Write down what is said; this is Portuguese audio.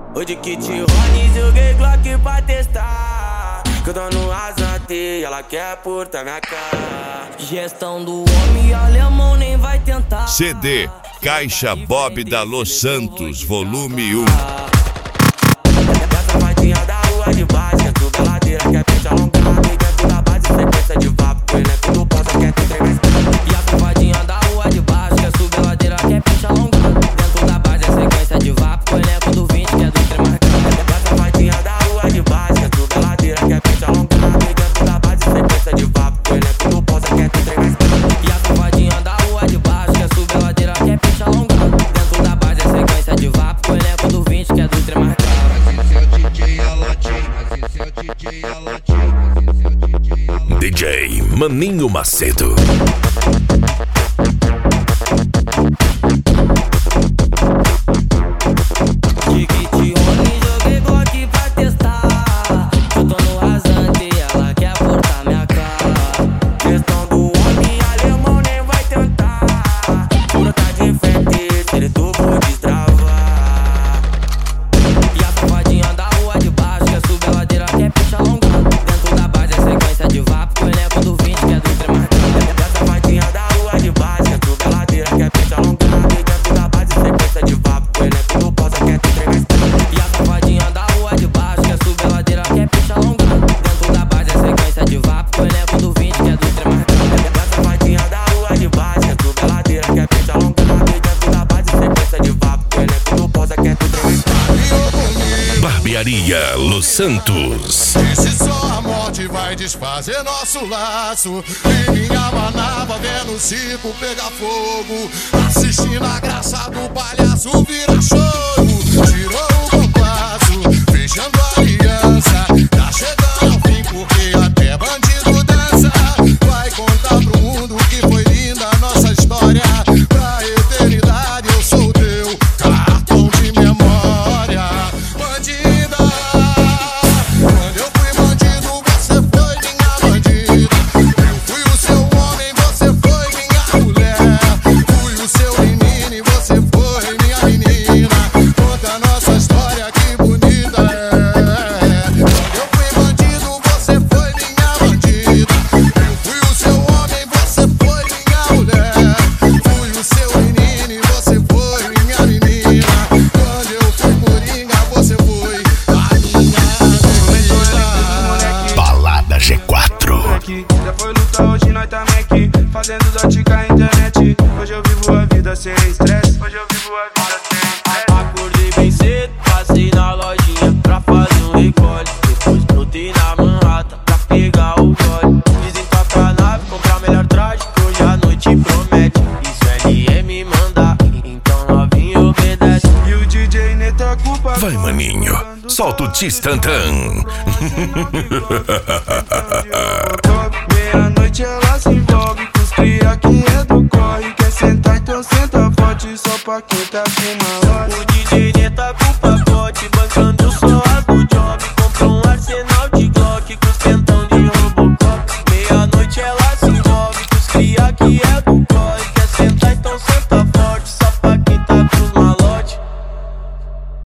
Hoje que te rode, joguei Glock pra testar. Que eu tô no rasante e ela quer portar minha cara. Gestão do homem alemão nem vai tentar. CD Caixa Bob da Los Santos, volume 1. Essa vadinha da rua de baixo, quer subir a ladeira, quer peixe alongado. E dentro da base, sequência de vapo, com elenco do ponta, quer ter trem mais. E a safadinha da rua de baixo, quer subir a ladeira, quer peixe alongado. Dentro da base, sequência de vapo, com elenco do 20, quer do trem mais. A safadinha da rua de baixo, quer subir a ladeira, quer peixe alongado. E dentro da base, sequência de vapo, com elenco do ponta, quer ter trem mais. E a safadinha da rua de baixo, quer subir a ladeira, quer peixe alongado. Dentro da base, sequência de vapo, com elenco do 20, quer do trem mais. DJ Maninho Macedo. Tiquite homem, joguei Glock pra testar. Eu tô no rasante e ela quer portar minha cara. Questão do homem alemão nem vai tentar. Brotar de frente, se ele tubo destravar. E a safadinha da rua de baixo, quer subir a ladeira, quer peixe alongado. Dentro da base é sequência de vapo, com elenco do 20, quer do trem marcado. E a safadinha da rua de baixo, quer subir a ladeira, quer peixe alongado. E dentro da base sequência de vapo, com elenco do ponta, quer ter trem mais. E a safadinha da rua de baixo, quer subir a ladeira, quer peixe alongado. Dentro da base é sequência de vapo, com elenco do 20, quer do trem marcado. E a safadinha da rua de baixo, quer subir a ladeira, quer peixe alongado. E dentro da base sequência de vapo, com elenco do ponta, quer ter trem mais. Barbearia Los Santos. Esse só a morte vai desfazer nosso laço. E minha manava vendo o circo pegar fogo, assistindo a graça do palhaço virar show. Tirou o compasso, fechando a aliança. Tá chegando ao fim porque até bandido dança. Vai contar pro mundo que foi linda a nossa história. Pra eternidade eu sou teu cartão de memória. Bandida, quando eu fui bandido, você foi minha bandida. Eu fui o seu homem, você foi minha mulher. Fui o seu menino e você foi minha menina. Conta a nossa história, que bonita é. Quando eu fui bandido, você foi minha bandida. Eu fui o seu homem, você foi minha mulher. Fui o seu menino e você foi minha menina. Quando eu fui coringa, você foi a minha. Balada G4. Já foi luta, hoje nós também aqui, fazendo dote a internet. Hoje eu vivo a vida sem estresse. Hoje eu vivo a vida sem estresse. Acordei bem cedo, passei na lojinha pra fazer um recolhe. Depois brotei na Manhattan pra pegar o gole. Dizem pra nave comprar melhor traje, que hoje a noite promete. Isso LM manda, então novinho obedece. E o DJ Neta culpa. Vai, maninho, solta o Tistantã.